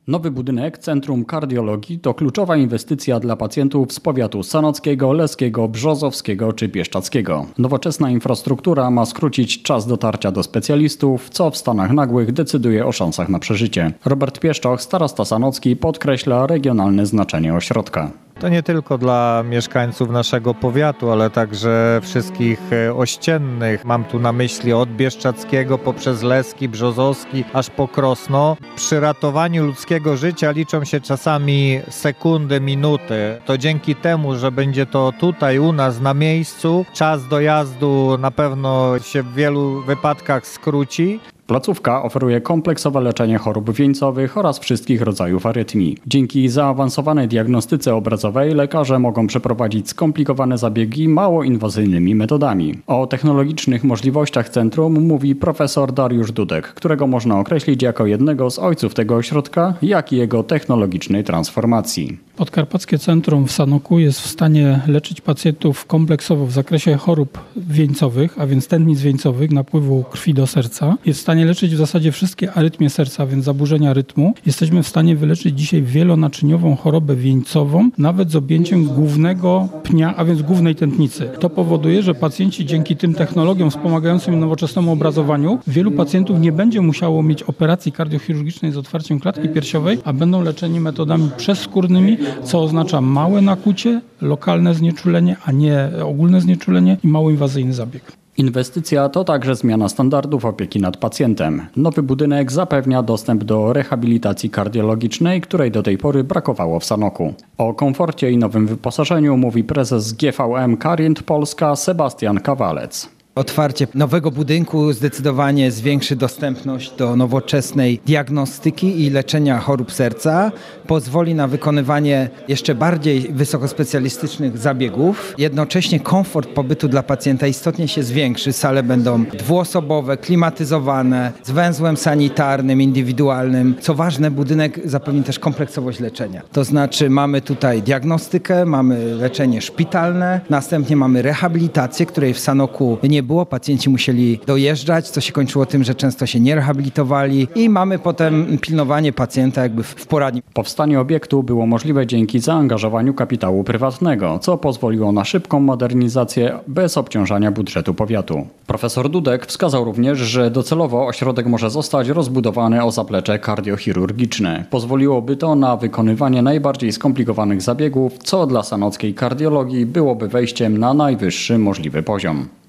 Nowy budynek Centrum Kardiologii to kluczowa inwestycja dla pacjentów z powiatu sanockiego, leskiego, brzozowskiego czy bieszczadzkiego. Nowoczesna infrastruktura ma skrócić czas dotarcia do specjalistów, co w stanach nagłych decyduje o szansach na przeżycie. Robert Pieszczoch, starosta sanocki, podkreśla regionalne znaczenie ośrodka. To nie tylko dla mieszkańców naszego powiatu, ale także wszystkich ościennych. Mam tu na myśli od Bieszczadzkiego poprzez Leski, Brzozowski, aż po Krosno. Przy ratowaniu ludzkiego życia liczą się czasami sekundy, minuty. To dzięki temu, że będzie to tutaj u nas na miejscu, czas dojazdu na pewno się w wielu wypadkach skróci. Placówka oferuje kompleksowe leczenie chorób wieńcowych oraz wszystkich rodzajów arytmii. Dzięki zaawansowanej diagnostyce obrazowej lekarze mogą przeprowadzić skomplikowane zabiegi mało inwazyjnymi metodami. O technologicznych możliwościach centrum mówi profesor Dariusz Dudek, którego można określić jako jednego z ojców tego ośrodka, jak i jego technologicznej transformacji. Podkarpackie Centrum w Sanoku jest w stanie leczyć pacjentów kompleksowo w zakresie chorób wieńcowych, a więc tętnic wieńcowych, napływu krwi do serca. Jest w stanie leczyć w zasadzie wszystkie arytmie serca, więc zaburzenia rytmu. Jesteśmy w stanie wyleczyć dzisiaj wielonaczyniową chorobę wieńcową, nawet z objęciem głównego pnia, a więc głównej tętnicy. To powoduje, że pacjenci dzięki tym technologiom wspomagającym nowoczesnemu obrazowaniu, wielu pacjentów nie będzie musiało mieć operacji kardiochirurgicznej z otwarciem klatki piersiowej, a będą leczeni metodami przezskórnymi, co oznacza małe nakłucie, lokalne znieczulenie, a nie ogólne znieczulenie i mało inwazyjny zabieg. Inwestycja to także zmiana standardów opieki nad pacjentem. Nowy budynek zapewnia dostęp do rehabilitacji kardiologicznej, której do tej pory brakowało w Sanoku. O komforcie i nowym wyposażeniu mówi prezes GVM Carient Polska Sebastian Kawalec. Otwarcie nowego budynku zdecydowanie zwiększy dostępność do nowoczesnej diagnostyki i leczenia chorób serca. Pozwoli na wykonywanie jeszcze bardziej wysokospecjalistycznych zabiegów. Jednocześnie komfort pobytu dla pacjenta istotnie się zwiększy. Sale będą dwuosobowe, klimatyzowane, z węzłem sanitarnym, indywidualnym. Co ważne, budynek zapewni też kompleksowość leczenia. To znaczy mamy tutaj diagnostykę, mamy leczenie szpitalne, następnie mamy rehabilitację, której w Sanoku nie było. Pacjenci musieli dojeżdżać, co się kończyło tym, że często się nie rehabilitowali i mamy potem pilnowanie pacjenta jakby w poradni. Powstanie obiektu było możliwe dzięki zaangażowaniu kapitału prywatnego, co pozwoliło na szybką modernizację bez obciążania budżetu powiatu. Profesor Dudek wskazał również, że docelowo ośrodek może zostać rozbudowany o zaplecze kardiochirurgiczne. Pozwoliłoby to na wykonywanie najbardziej skomplikowanych zabiegów, co dla sanockiej kardiologii byłoby wejściem na najwyższy możliwy poziom.